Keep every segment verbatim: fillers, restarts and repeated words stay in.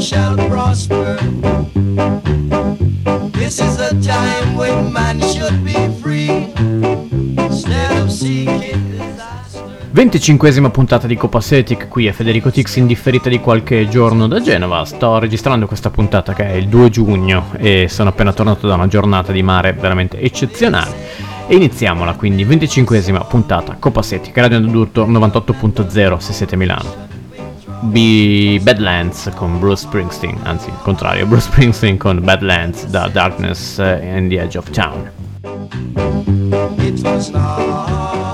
shall prosper. This is a time when man should be free instead of seeking disaster. venticinquesima puntata di Copacetic, qui è Federico Tix in differita di qualche giorno da Genova. Sto registrando questa puntata che è il due giugno e sono appena tornato da una giornata di mare veramente eccezionale. E iniziamola quindi, venticinquesima puntata Copacetic, Radio Ndurto novantotto punto zero se siete a Milano. B- Badlands con Bruce Springsteen, anzi il contrario, Bruce Springsteen con Badlands da Darkness and the Edge of Town. It was not.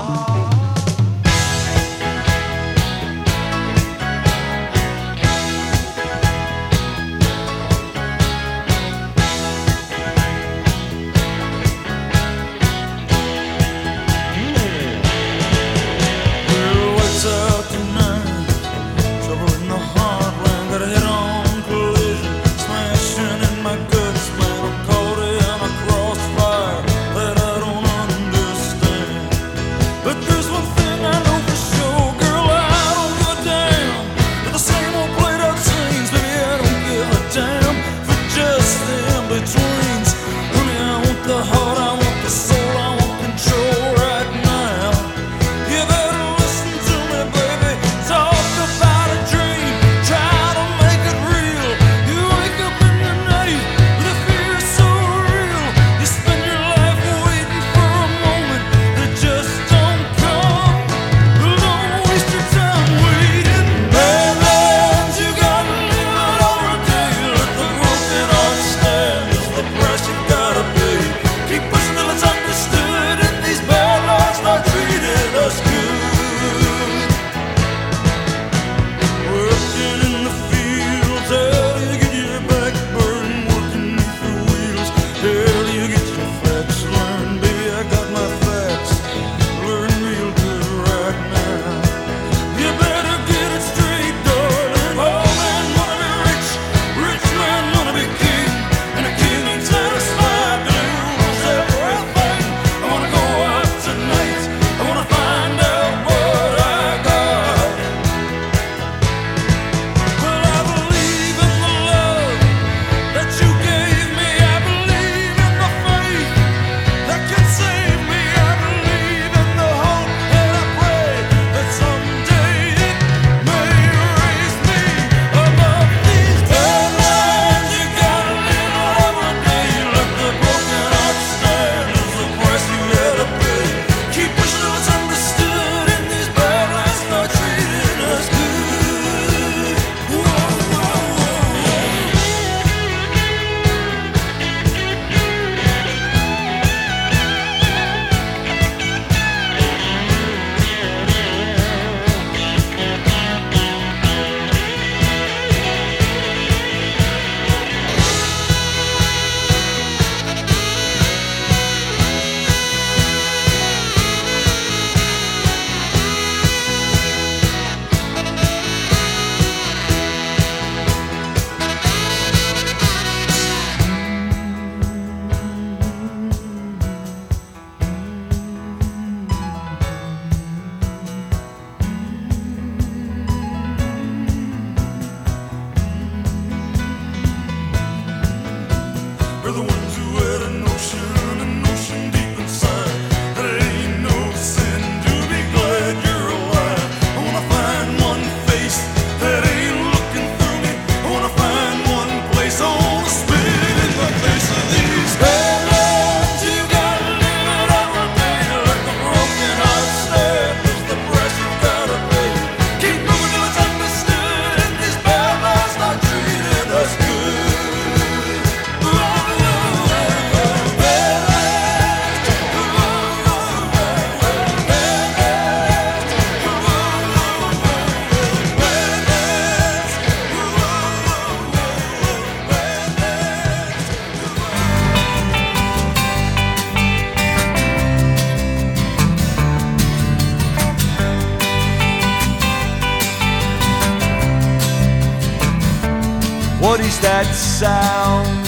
What is that sound?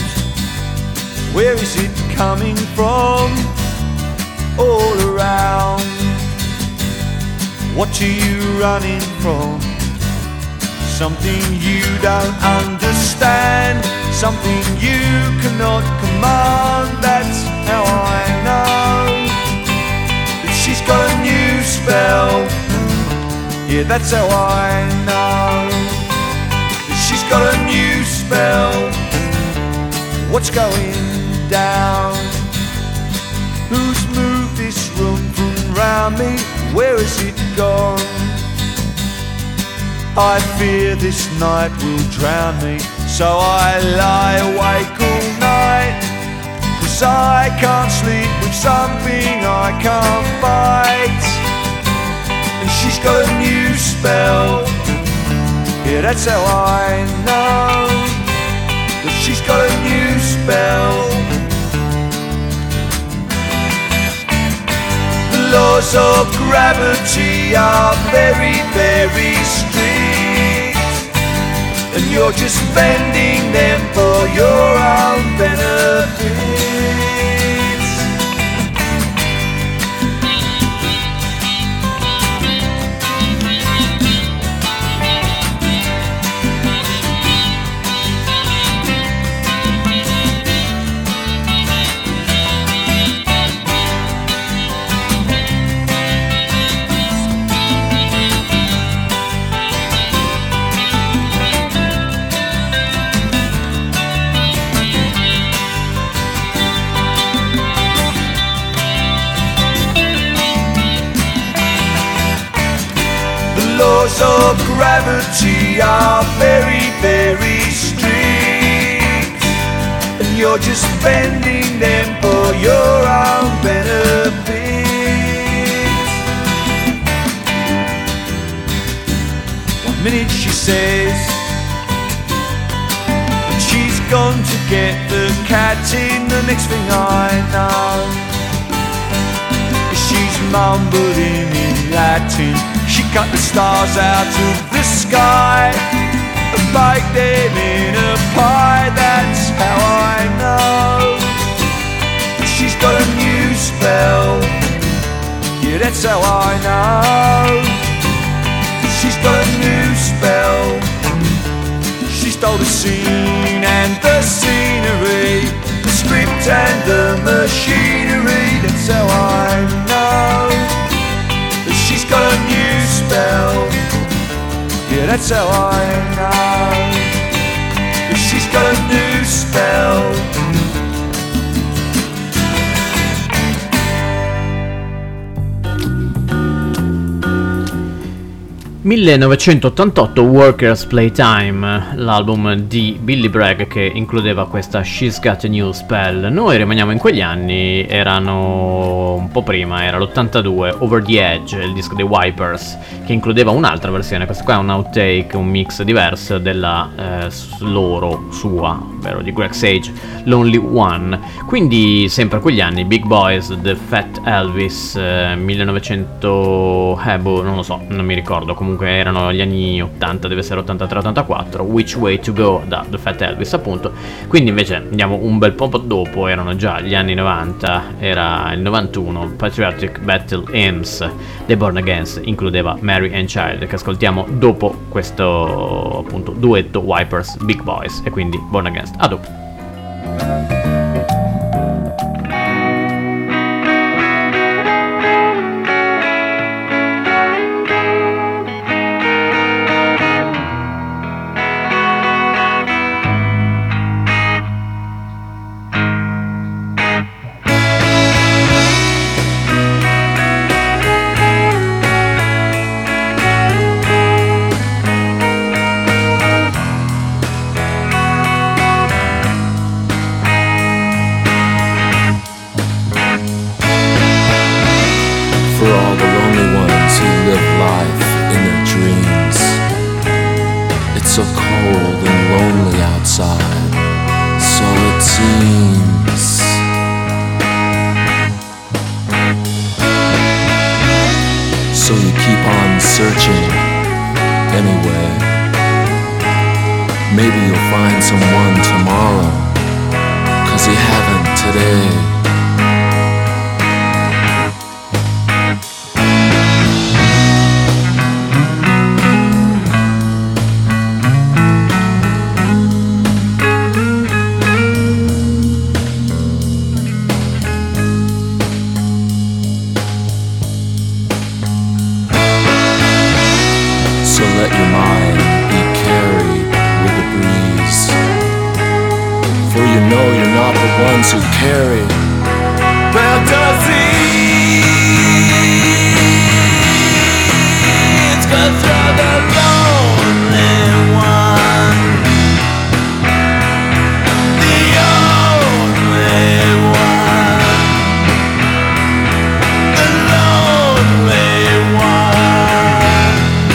Where is it coming from? All around. What are you running from? something you don't understand, something you cannot command. That's how I know that she's got a new spell. Yeah, that's how I know that she's got a new spell. What's going down? Who's moved this room from round me? Where has it gone? I fear this night will drown me, so I lie awake all night, 'cause I can't sleep with something I can't fight. And she's got a new spell. Yeah, that's how I know that she's got a new spell. The laws of gravity are very, very strict, and you're just bending them for your own benefit. Laws of gravity are very, very strict, and you're just bending them for your own benefit. One minute she says that she's gone to get the cat in, the next thing I know she's mumbling in Latin. She cut the stars out of the sky and baked them in a pie. That's how I know she's got a new spell. Yeah, that's how I know she's got a new spell. She stole the scene and the scenery, the script and the machinery. That's how I know that she's got a new spell. Yeah, that's how I know that she's got a new spell. millenovecentottantotto Workers Playtime, l'album di Billy Bragg che includeva questa She's Got a New Spell. Noi rimaniamo in quegli anni, erano un po' prima, era l'ottantadue, Over the Edge, il disco dei Wipers, che includeva un'altra versione, questa qua è un outtake, un mix diverso della eh, loro, sua, ovvero di Greg Sage, Lonely One. Quindi sempre quegli anni, Big Boys, The Fat Elvis, eh, millenovecento, eh boh, non lo so, non mi ricordo, comunque erano gli anni ottanta, deve essere ottantatré ottantaquattro, Which Way to Go da The Fat Elvis appunto. Quindi invece andiamo un bel po' dopo, erano già gli anni novanta, era il novantuno, Patriotic Battle Hymns dei Born Against includeva Mary and Child, che ascoltiamo dopo questo appunto duetto Wipers Big Boys, e quindi Born Against. A dopo. know you're not the ones who carry their disease, 'cause you're the lonely one, the only one, the lonely one.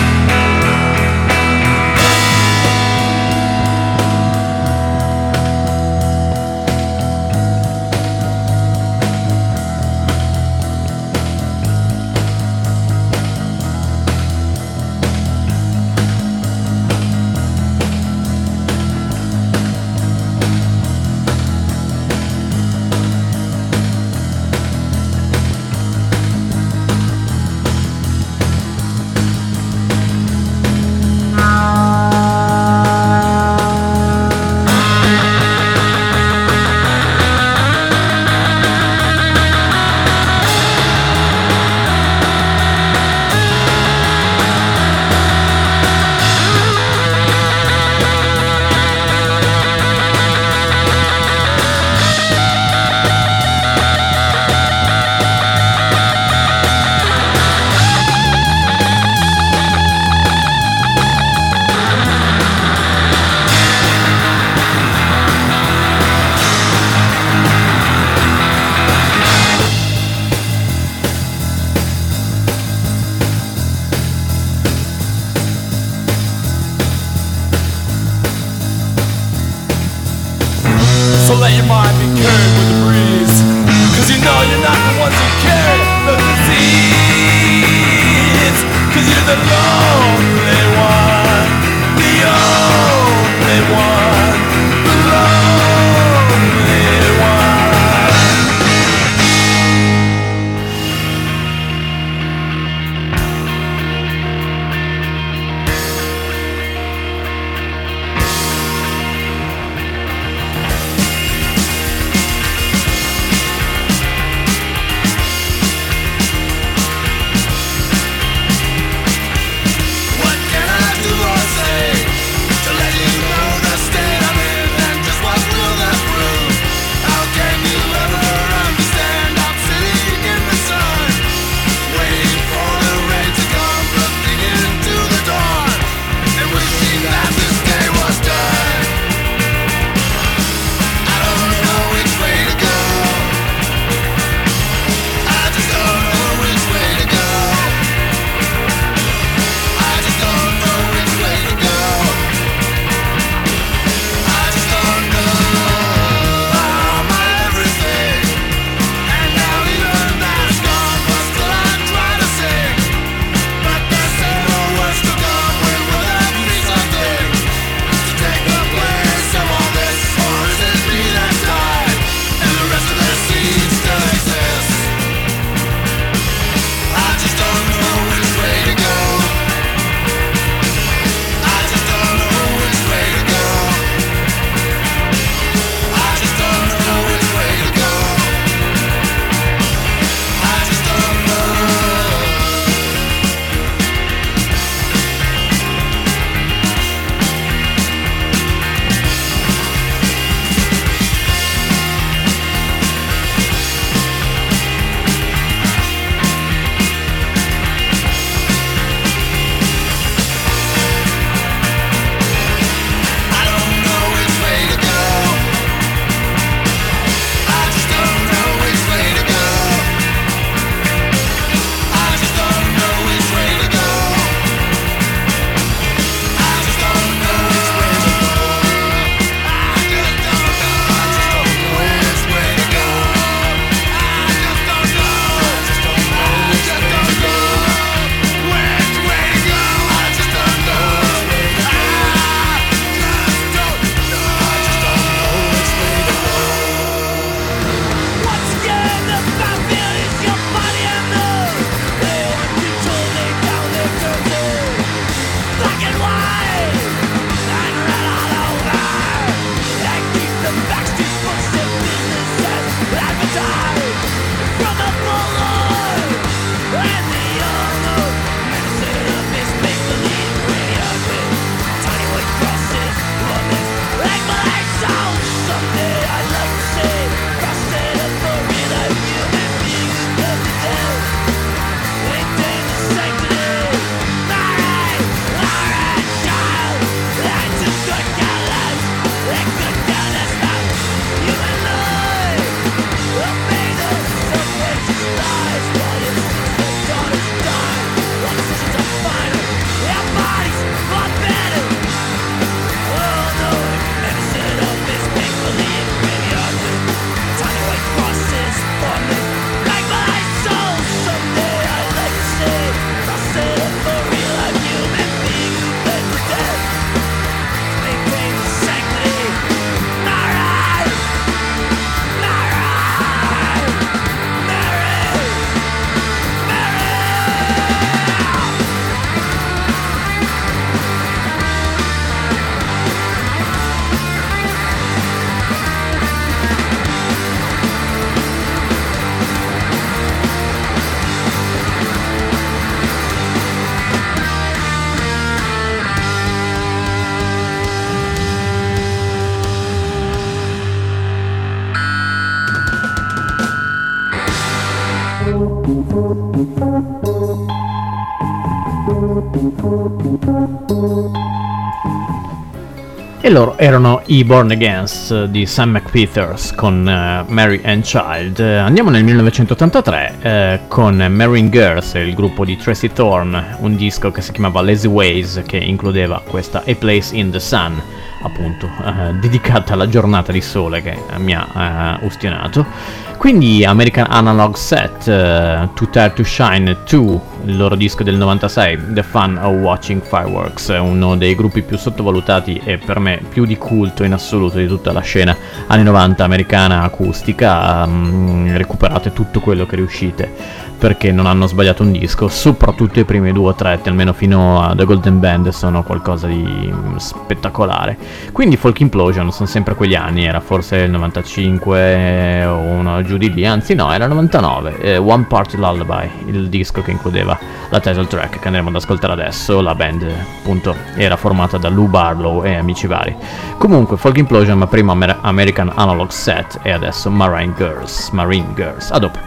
So let your mind be carried with the breeze, 'cause you know you're not the ones who carry the disease, 'cause you're the lonely one, the only one, the lonely one. What can I do or say to let you know the state E loro erano i Born Against di Sam McPheeters con uh, Mary and Child. Uh, andiamo nel millenovecentottantatré uh, con Marrying Girls, il gruppo di Tracy Thorn, un disco che si chiamava Lazy Ways, che includeva questa A Place in the Sun, appunto, uh, dedicata alla giornata di sole che mi ha uh, ustionato. Quindi American Analog Set, uh, Too Tired to Shine due, il loro disco del novantasei, The Fun of Watching Fireworks, uno dei gruppi più sottovalutati e per me più di culto in assoluto di tutta la scena anni novanta americana acustica. Um, recuperate tutto quello che riuscite, perché non hanno sbagliato un disco, soprattutto i primi due o tre, almeno fino a The Golden Band, sono qualcosa di spettacolare. Quindi Folk Implosion sono sempre quegli anni, era forse il novantacinque o uno giù di lì, anzi no, era il novantanove, eh, One Party Lullaby, il disco che includeva la title track che andremo ad ascoltare adesso. La band appunto era formata da Lou Barlow e amici vari. Comunque Folk Implosion, ma prima Amer- American Analog Set e adesso Marine Girls, Marine Girls, a dopo.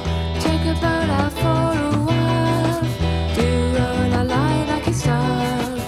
Take a boat out for a while, do roll a lie like a star.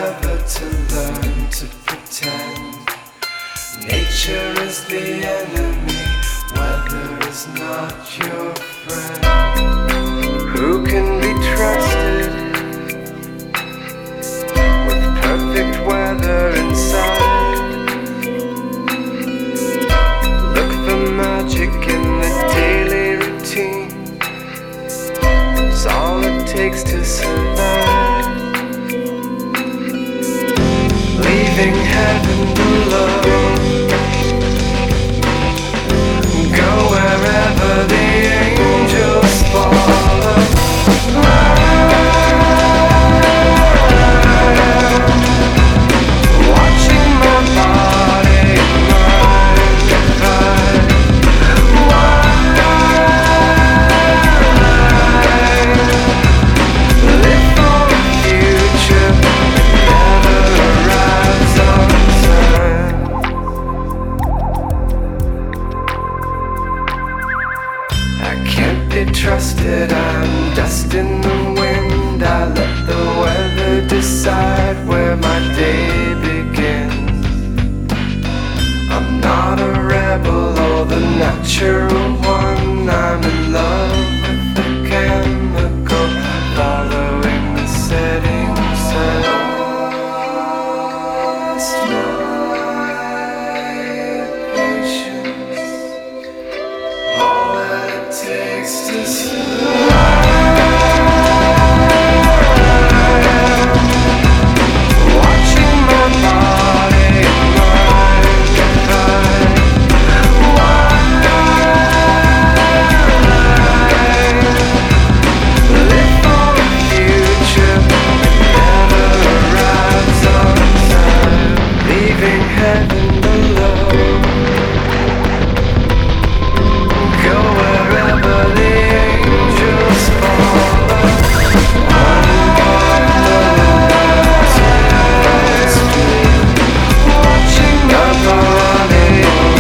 never to learn to pretend. Nature is the enemy, weather is not your friend. Who can be trusted with perfect weather inside? Look for magic in the daily routine. It's all it takes to survive. Leaving heaven below, go wherever the angels follow. Watching my body, mind divide. Live for a future that never arrives on time. I can't be trusted, I'm dust in the wind. I let the weather decide where my day begins. I'm not a rebel or the natural one. I'm in love with the chemical, following the setting sun. Lost my patience, all that it takes to survive. Watching my body, mind divide. Live for a future that never arrives on time. Leaving heaven below, go wherever the angels follow. One more to watching my body,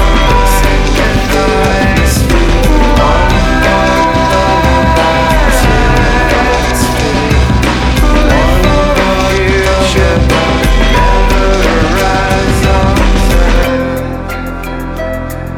sacrifice me. One more to live for a future that never arrives on time.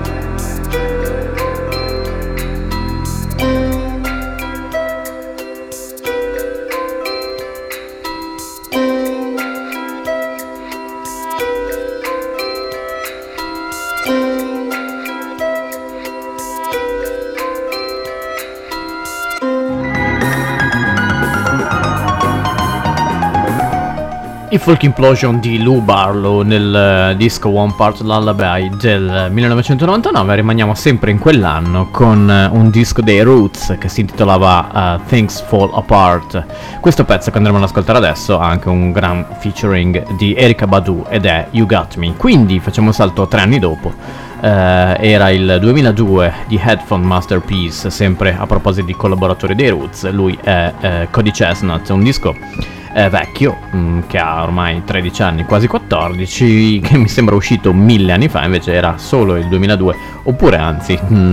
I Folk Implosion di Lou Barlow nel uh, disco One Part Lullaby del millenovecentonovantanove. Rimaniamo sempre in quell'anno con uh, un disco dei Roots che si intitolava uh, Things Fall Apart. Questo pezzo che andremo ad ascoltare adesso ha anche un gran featuring di Erykah Badu ed è You Got Me. Quindi facciamo un salto tre anni dopo. Uh, era il duemiladue di Headphone Masterpiece, sempre a proposito di collaboratori dei Roots. Lui è uh, Cody Chestnut, un disco eh, vecchio, mh, che ha ormai tredici anni, quasi quattordici, che mi sembra uscito mille anni fa, invece era solo il duemiladue, oppure anzi,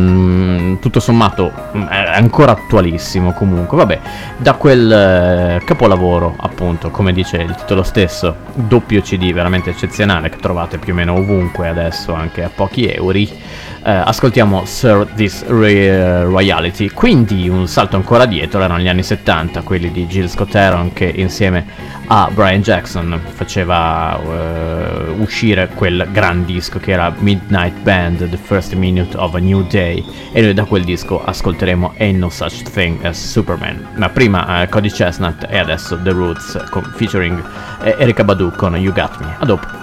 mh, tutto sommato mh, è ancora attualissimo comunque. Vabbè, da quel eh, capolavoro, appunto, come dice il titolo stesso, doppio C D veramente eccezionale, che trovate più o meno ovunque adesso, anche a pochi euro, eh, ascoltiamo Sir This Re- Royalty. Quindi un salto ancora dietro, erano gli anni settanta, quelli di Gil Scott-Heron, che insieme a Brian Jackson faceva uh, uscire quel gran disco che era Midnight Band, The First Minute of a New Day, e noi da quel disco ascolteremo Ain't No Such Thing as Superman. Ma prima uh, Cody Chestnut e adesso The Roots con, featuring uh, Erykah Badu con You Got Me. A dopo.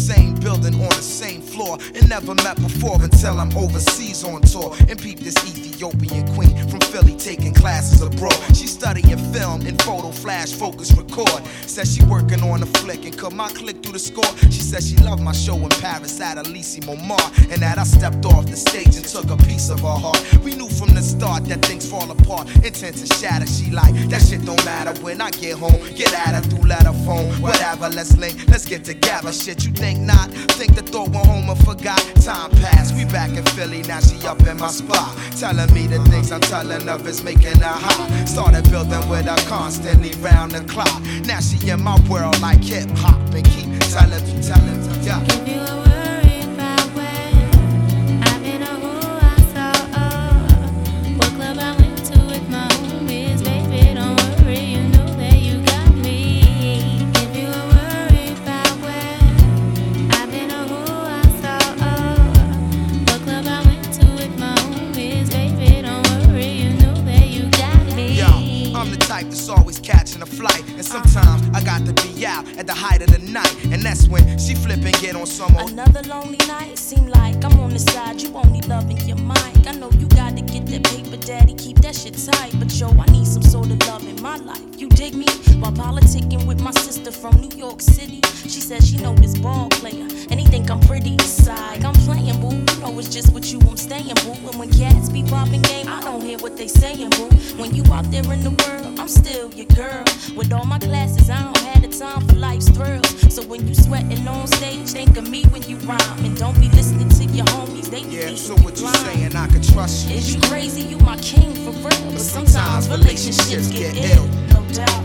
Never met before until I'm overseas on tour and peep this E T Ethiopian queen from Philly taking classes abroad. She studying film and photo, flash, focus, record. Says she working on a flick and cut my click through the score. She says she loved my show in Paris at Elysee Montmartre, and that I stepped off the stage and took a piece of her heart. We knew from the start that things fall apart, intent to shatter. She like, that shit don't matter when I get home. Get at her through letter phone, whatever, let's link, let's get together. Shit, you think not? Think the thought went home and forgot. Time passed, we back in Philly, now she up in my spot, telling me the things I'm telling of is making her hot. Started building with her constantly round the clock. Now she in my world like hip hop and keep telling me, telling me, yeah. If you were worried about where I've been or who I saw, oh, what club I went to with my homies, baby, don't worry, you know that you got me. If you were worried about where I've been or who I saw, oh, what club I went to with my homies, baby, don't worry, you know that you got me. Yo, I'm the type that's always catching a flight, and sometimes I got to be out at the height of the night, and that's when she flip and get on some old. Another lonely night, seem like I'm on the side, you only loving your mic. I know you gotta get that paper, daddy, keep that shit tight, but yo, I need some sort of love in my life. You dig me? While politicking with my sister from New York City, she says she know this ball player, and he think I'm pretty. Side, I'm playing, boo. You know it's just with you I'm staying, boo. And when cats be popping game, I don't hear what they saying, boo. When you out there in the world, I'm still your girl. With all my classes, I don't have the time for life's thrills. So when you sweating on stage, think of me when you rhyme, and don't be listening to your homies. They be Yeah, so you what you blind. saying? I can trust you. Is you crazy? You my king for real. But sometimes relationships get ill, no doubt.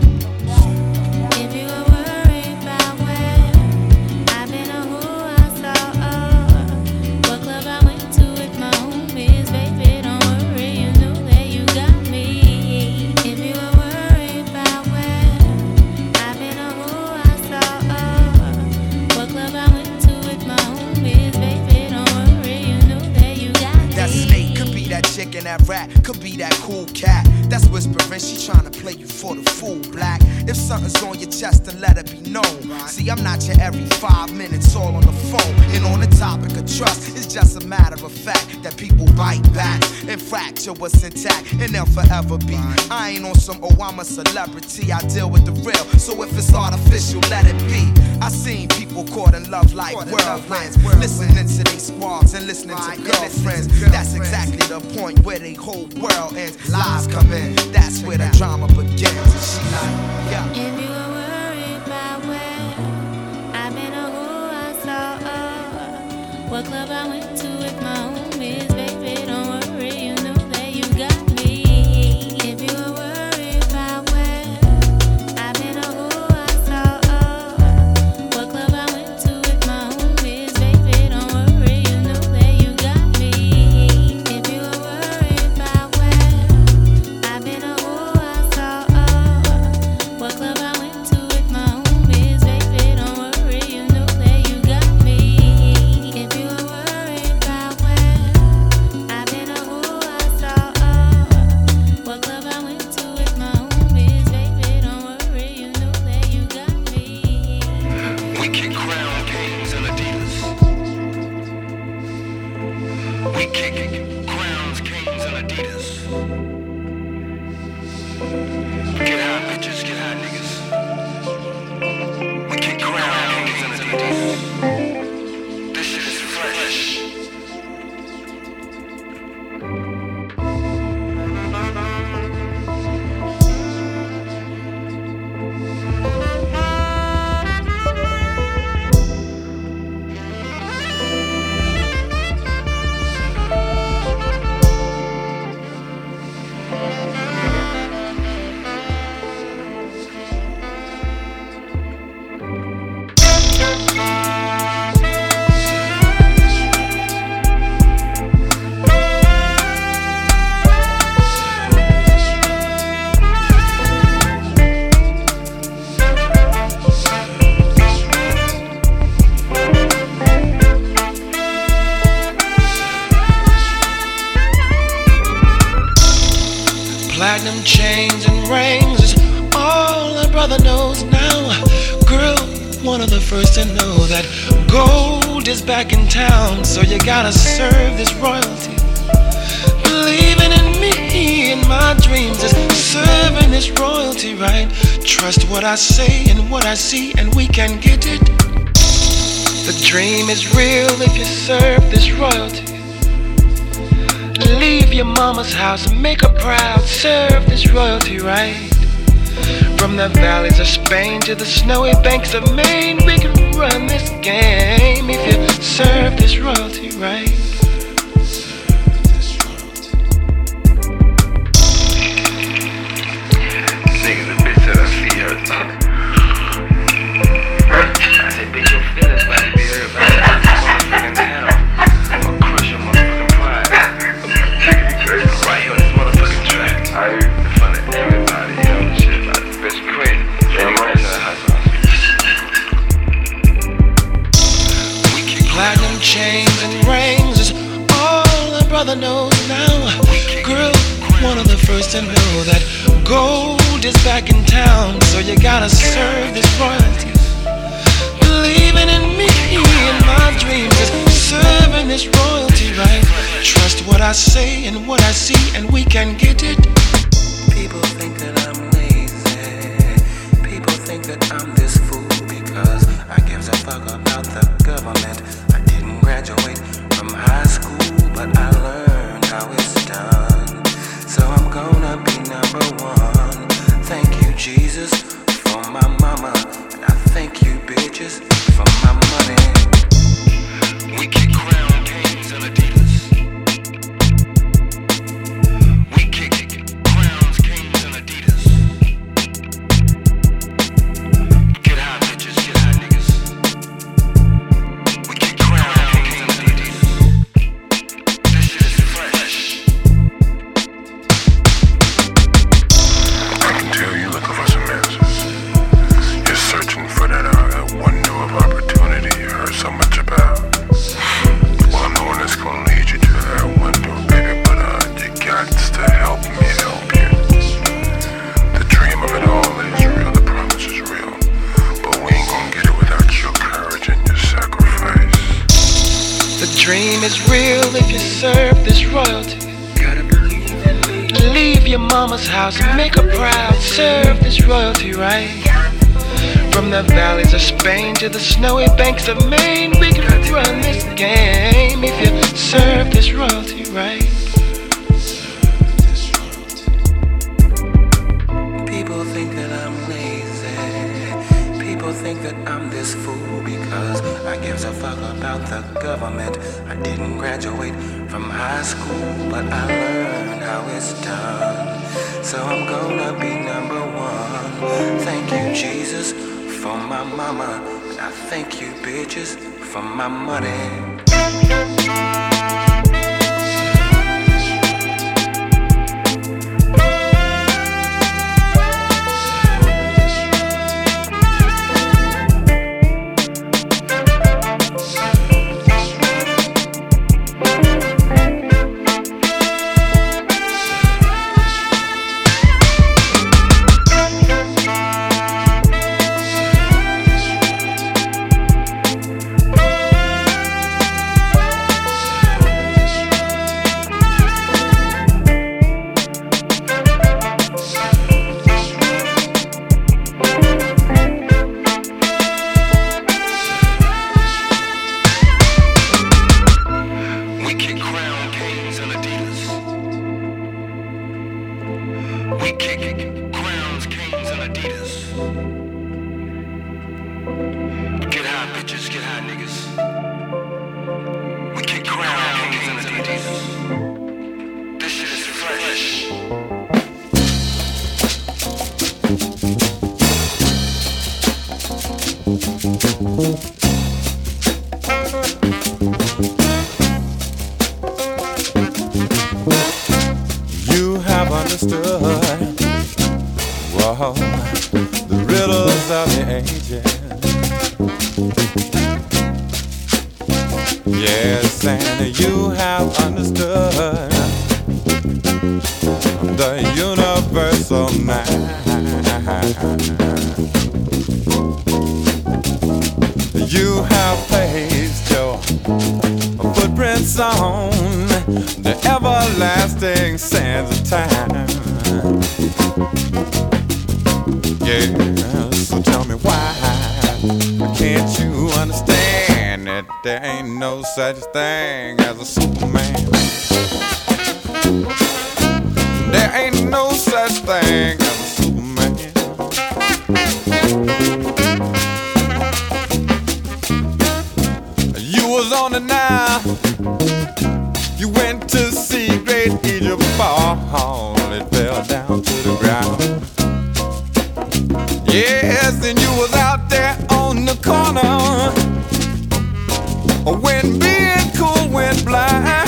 If you were worried about where I've been or who I saw, oh, what club I went to with my homies, baby, don't worry, you know that you got me. If you were worried about where I've been or who I saw, oh, what club I went to with my homies, baby, don't worry, you know that you got me. That snake could be that chick and that rat, could be that cool cat that's whispering, she tryna play you for the fool, black. If something's on your chest, then let it be known. See, I'm not your every five minutes all on the phone. And on the topic of trust, it's just a matter of fact that people bite back and fracture what's intact, and they'll forever be. I ain't on some, oh, I'm a celebrity, I deal with the real. So if it's artificial, let it be. I seen people caught in love like whirlwinds, listening to they squads and listening to girlfriends. That's exactly the point where they whole world ends. Lies come in. That's where the drama begins. And she like, yeah. If you were worried about where I've been or who I saw, oh, what club I went to with my homies, baby, don't worry, you know that you got me. If you were worried about where I've been or who I saw, oh, what club I went to with my homies, baby, don't worry, you know that you got me. If you were worried about where I've been or who I saw, oh, what club I went to with my homies, baby, don't worry, you know that you got me. If you were worried about where I've been or who I saw, oh, what club I went to with my homies, baby, don't worry, you know that you got me. We kick Crown, Kings, and Adidas. We kick Crowns, Kings, and Adidas. Get high, bitches, get high, niggas. We kick Crown, Kings, and Adidas. This shit is fresh. Platinum chains and rings is all a brother knows now. Girl, one of the first to know that gold is back in town, so you gotta serve this royalty. Believing in me and my dreams is serving this royalty right. Trust what I say and what I see, and we can get it. The dream is real if you serve this royalty. Leave your mama's house and make her proud. Serve this royalty right. From the valleys of Spain to the snowy banks of Maine, we can run this game if you serve this royalty right. Nigga, the bitch that I see her. I said, bitch, your feelings about to be hurt. But I said, this motherfucking head off. I'ma crush your motherfucking pride. Right here on this motherfucking track. I hear in front of everybody, you know, shit. Like, bitch, crazy. Platinum chains and rings is all a brother knows now. Girl, one of the first to know that gold is back in town, so you gotta serve this royalty. Believing in me and my dreams is serving this royalty right. Trust what I say and what I see, and we can get it. People think that I'm lazy. People think that I'm this fool because I give a fuck about the government. I didn't graduate from high school, but I learned how it's done. So I'm gonna be number one. Thank you, Jesus, for my mama. And I thank you, bitches, for my money. We kick crown kings and Adidas. We kick crowns, kings and Adidas. Get high, bitches, get high, niggas. We kick crown kings and Adidas. This shit is fresh. I can tell you're looking for some answers. You're searching for that, uh, that one door of opportunity you heard so much about. Well, I'm the one that's gonna lead you to that one door, baby, but uh, you got to help me help you. The dream of it all is real, the promise is real, but we ain't gonna get it without your courage and your sacrifice. The dream is real if you serve this royalty. Gotta believe in me. Leave your mama's house and make her proud. Serve this royalty right. From the valleys of Spain to the snowy banks of Maine, we can run this game if you serve this royalty right. People think that I'm lazy. People think that I'm this fool because I give a fuck about the government. I didn't graduate from high school, but I learned how it's done. So I'm gonna be number one. Thank you, Jesus, for my mama. And I thank you, bitches, for my money. You have understood, whoa, the riddles of the ages. Yes, and you have understood the universal mind. You have placed your footprints on the everlasting sands of time. Yeah, so tell me why can't you understand that there ain't no such thing as a Superman? There ain't no such thing as a Superman. You was on the Nile, you went to see great Egypt fall, it fell down to the ground. Yes, and you was out there on the corner when being cool went blind.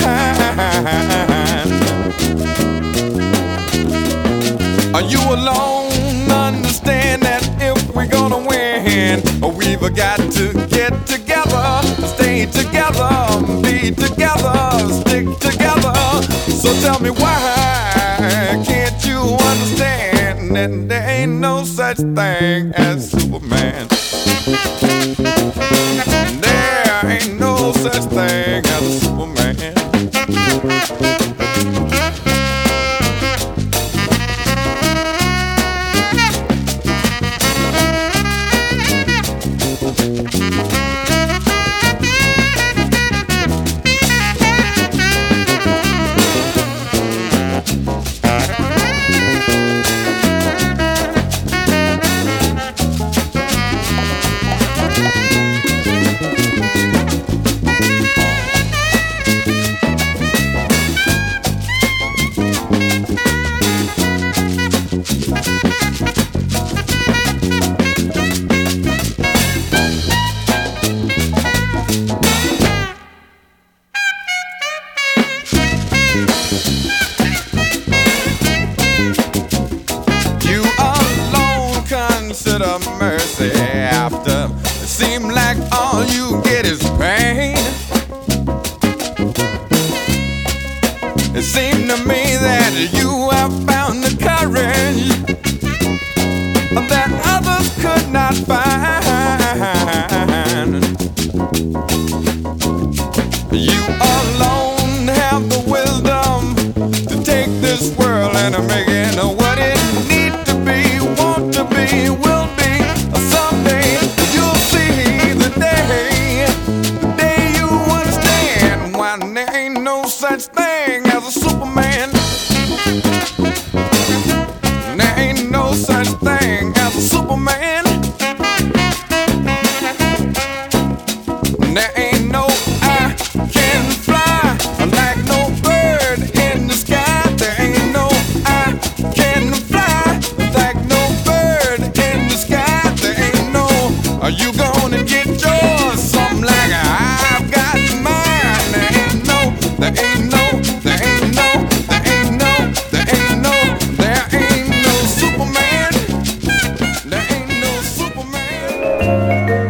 You alone understand that if we're gonna win, we've got to get together, stay together, be together, stick together. So tell me why can't you understand that there ain't no such thing as Superman? There ain't no such thing as a Superman. Mercy after it seemed like all you get is pain. It seemed to me that you have found the courage that others could not find. You alone have the wisdom to take this world and make it what it needs to be, want to be, will be. Someday you'll see the day, the day you understand why there ain't no such thing as a Superman. There ain't no such thing as a Superman. There ain't no I can fly like no bird in the sky. There ain't no I can fly like no bird in the sky. There ain't no are you gonna get yours? Something like I've got mine. There ain't no, there ain't no, there ain't no, there ain't no, there ain't no, there ain't no Superman. There ain't no Superman.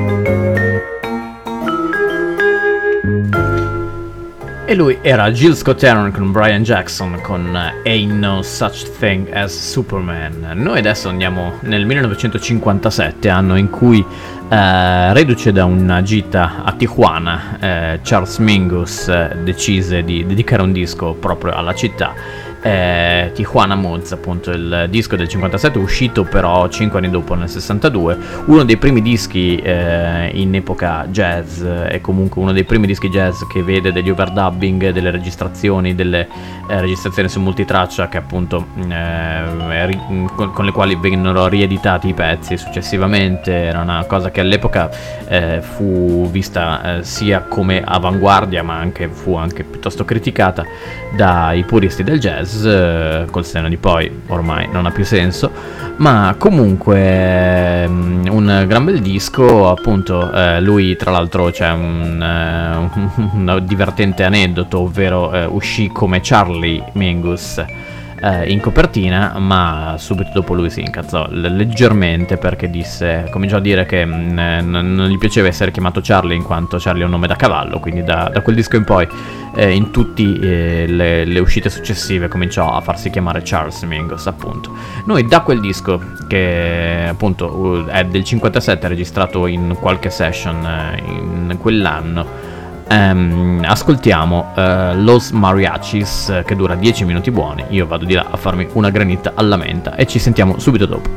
E lui era Jill Scott Heron con Brian Jackson con Ain't No Such Thing as Superman. Noi adesso andiamo nel millenovecentocinquantasette, anno in cui eh, reduce da una gita a Tijuana, eh, Charles Mingus eh, decise di dedicare un disco proprio alla città. Eh, Tijuana Moods, appunto, il disco del cinquantasette, uscito però cinque anni dopo, nel sessantadue, uno dei primi dischi eh, in epoca jazz, e comunque uno dei primi dischi jazz che vede degli overdubbing, delle registrazioni, delle eh, registrazioni su multitraccia che appunto eh, ri- con, con le quali vennero rieditati i pezzi successivamente. Era una cosa che all'epoca eh, fu vista eh, sia come avanguardia, ma anche fu anche piuttosto criticata dai puristi del jazz. Col senno di poi ormai non ha più senso, ma comunque um, un gran bel disco, appunto. Eh, lui tra l'altro c'è un, uh, un divertente aneddoto, ovvero uh, uscì come Charlie Mingus eh, in copertina, ma subito dopo lui si incazzò leggermente perché disse, cominciò a dire che mh, non gli piaceva essere chiamato Charlie in quanto Charlie è un nome da cavallo, quindi da, da quel disco in poi eh, in tutte eh, le, le uscite successive cominciò a farsi chiamare Charles Mingus, appunto. Noi da quel disco, che appunto è del cinquantasette, registrato in qualche session eh, in quell'anno, Um, ascoltiamo uh, Los Mariachis, uh, che dura dieci minuti buoni. Io vado di là a farmi una granita alla menta e ci sentiamo subito dopo.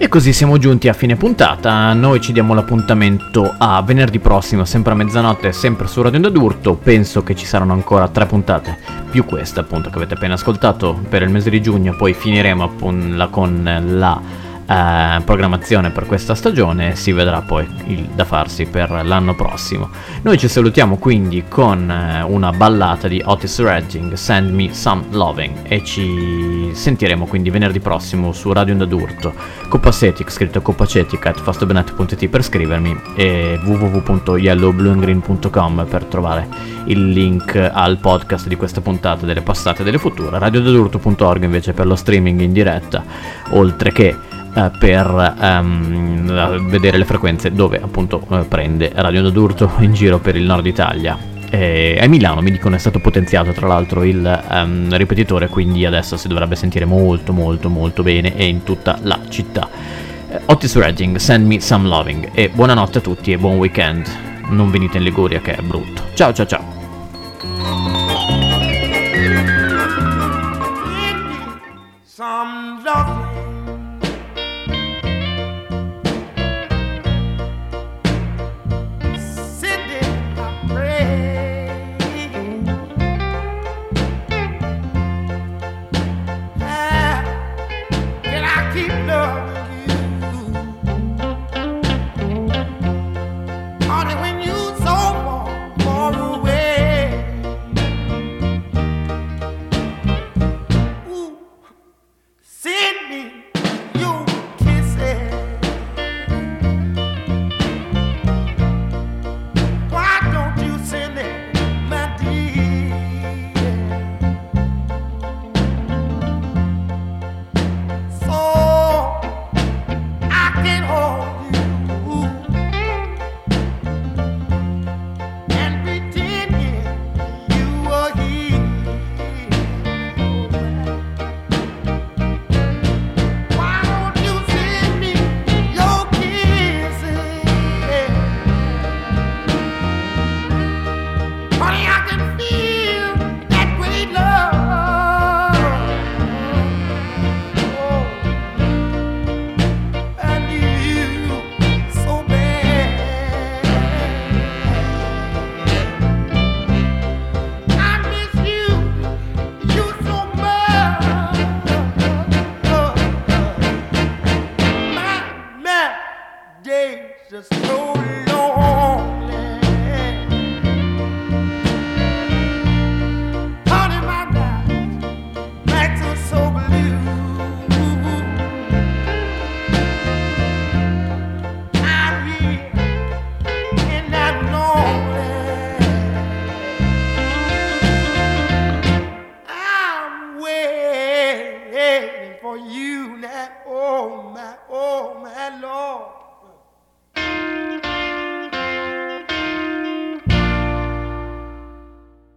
E così siamo giunti a fine puntata. Noi ci diamo l'appuntamento a venerdì prossimo, sempre a mezzanotte, sempre su Radio Onda d'Urto. Penso che ci saranno ancora tre puntate, più questa appunto che avete appena ascoltato per il mese di giugno. Poi finiremo appunto con la Uh, programmazione per questa stagione, si vedrà poi il da farsi per l'anno prossimo. Noi ci salutiamo quindi con uh, una ballata di Otis Redding, Send Me Some Loving, e ci sentiremo quindi venerdì prossimo su Radio Onda d'Urto. Copacetic, scritto copacetic at fastobenet punto it per scrivermi, e w w w punto yellow blue and green punto com per trovare il link al podcast di questa puntata, delle passate e delle future. radio onda d'urto punto org invece per lo streaming in diretta, oltre che Uh, per um, vedere le frequenze dove appunto uh, prende Radio Onda d'Urto in giro per il nord Italia. E a Milano mi dicono è stato potenziato tra l'altro il um, ripetitore, quindi adesso si dovrebbe sentire molto molto molto bene e in tutta la città. uh, Otis Redding, Send Me Some Loving, e buonanotte a tutti e buon weekend. Non venite in Liguria che è brutto. Ciao ciao ciao. Some loving. Just go.